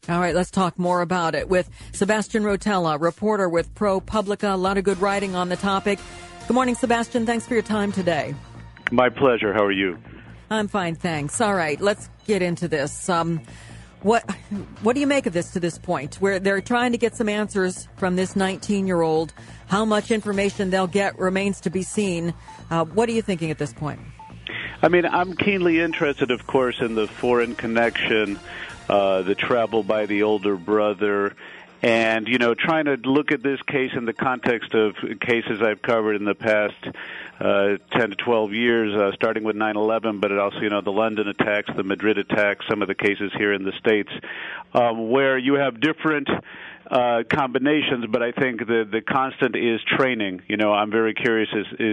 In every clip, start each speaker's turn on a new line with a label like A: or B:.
A: All right, let's talk more about it with Sebastian Rotella, reporter with ProPublica. A lot of good writing on the topic. Good morning, Sebastian. Thanks for your time today.
B: My pleasure. How are you?
A: I'm fine, thanks. All right, let's get into this. What do you make of this to this point, where they're trying to get some answers from this 19-year-old? How much information they'll get remains to be seen. What are you thinking at this point?
B: I mean, I'm keenly interested, of course, in the foreign connection, the travel by the older brother, and, trying to look at this case in the context of cases I've covered in the past 10 to 12 years, starting with 9/11, but it also, the London attacks, the Madrid attacks, some of the cases here in the States, where you have different combinations, but I think the constant is training. I'm very curious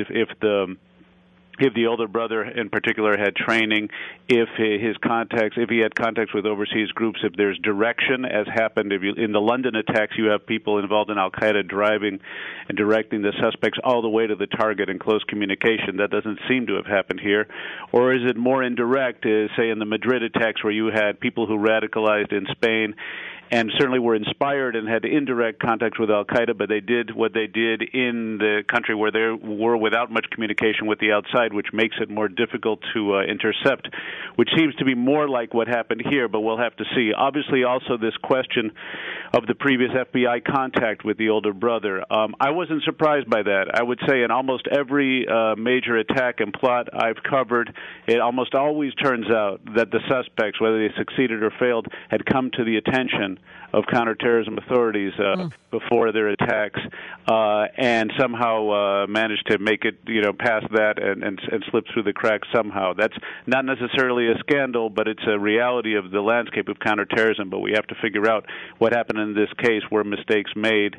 B: if the older brother in particular had training, if he had contacts with overseas groups, if there's direction, as happened in the London attacks, you have people involved in Al-Qaeda driving and directing the suspects all the way to the target in close communication. That doesn't seem to have happened here. Or is it more indirect, say in the Madrid attacks, where you had people who radicalized in Spain and certainly were inspired and had indirect contact with Al-Qaeda, but they did what they did in the country where they were without much communication with the outside, which makes it more difficult to intercept, which seems to be more like what happened here, but we'll have to see. Obviously, also this question of the previous FBI contact with the older brother. I wasn't surprised by that. I would say in almost every major attack and plot I've covered, it almost always turns out that the suspects, whether they succeeded or failed, had come to the attention of counterterrorism authorities before their attacks, and somehow managed to make it, past that and slip through the cracks somehow. That's not necessarily a scandal, but it's a reality of the landscape of counterterrorism. But we have to figure out what happened in this case, were mistakes made,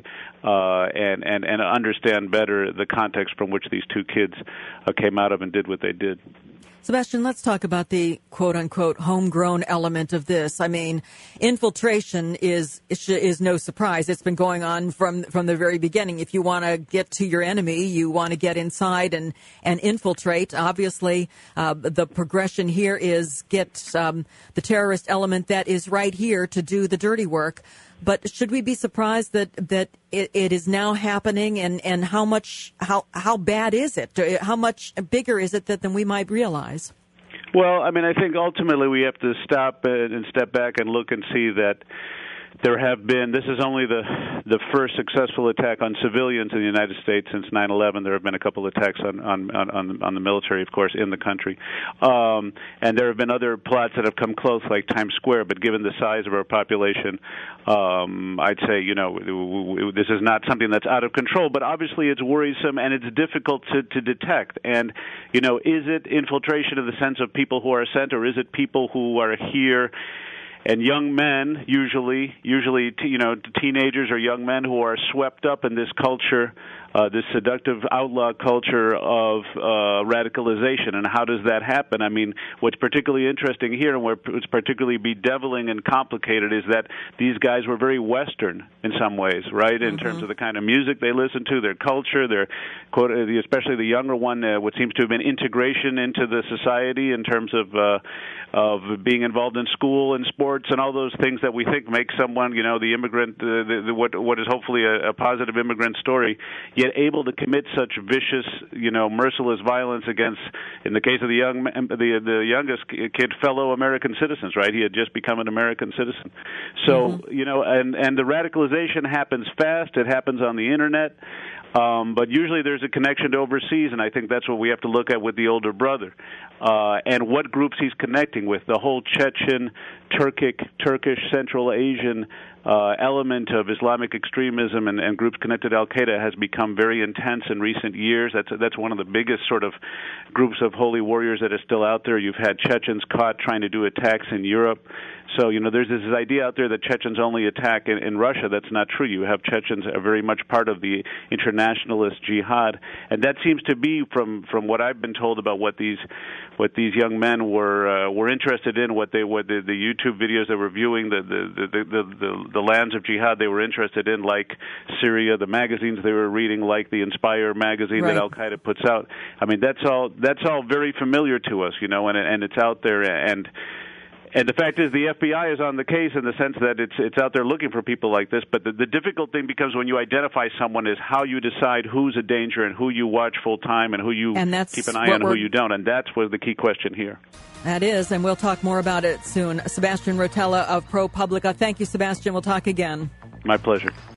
B: and understand better the context from which these two kids came out of and did what they did.
A: Sebastian, let's talk about the quote-unquote homegrown element of this. I mean, infiltration is no surprise. It's been going on from the very beginning. If you want to get to your enemy, you want to get inside and infiltrate. Obviously, the progression here is get the terrorist element that is right here to do the dirty work. But should we be surprised that it is now happening, and how bad is it? How much bigger is it than we might realize?
B: Well, I mean, I think ultimately we have to stop and step back and look and see that there have been, this is only the first successful attack on civilians in the United States since 9/11. There have been a couple of attacks on the military, of course, in the country. And there have been other plots that have come close, like Times Square, but given the size of our population, I'd say, this is not something that's out of control, but obviously it's worrisome and it's difficult to detect. And, is it infiltration in the sense of people who are sent, or is it people who are here? And young men, usually, teenagers or young men who are swept up in this culture, this seductive outlaw culture of radicalization. And how does that happen? I mean, what's particularly interesting here and what's particularly bedeviling and complicated is that these guys were very Western in some ways, right, in terms of the kind of music they listen to, their culture, their, especially the younger one, what seems to have been integration into the society in terms of being involved in school and sports and all those things that we think make someone, the immigrant, what is hopefully a positive immigrant story, yet able to commit such vicious, merciless violence against, in the case of the youngest kid, fellow American citizens, right? He had just become an American citizen. So, and the radicalization happens fast. It happens on the Internet. But usually there's a connection to overseas, and I think that's what we have to look at with the older brother. And what groups he's connecting with. The whole Chechen, Turkish, Central Asian element of Islamic extremism and groups connected to Al-Qaeda has become very intense in recent years. That's one of the biggest sort of groups of holy warriors that is still out there. You've had Chechens caught trying to do attacks in Europe. So, there's this idea out there that Chechens only attack in Russia. That's not true. You have Chechens are very much part of the internationalist jihad, and that seems to be from what I've been told about what these young men were interested in, the YouTube videos they were viewing, the lands of jihad they were interested in, like Syria, the magazines they were reading, like the Inspire magazine that Al-Qaeda puts out. I mean, that's all very familiar to us, and it's out there. And the fact is, the FBI is on the case in the sense that it's out there looking for people like this. But the difficult thing becomes when you identify someone is how you decide who's a danger and who you watch full time and who you keep an eye on and who you don't. And that's where the key question here.
A: That is, and we'll talk more about it soon. Sebastian Rotella of ProPublica. Thank you, Sebastian. We'll talk again.
B: My pleasure.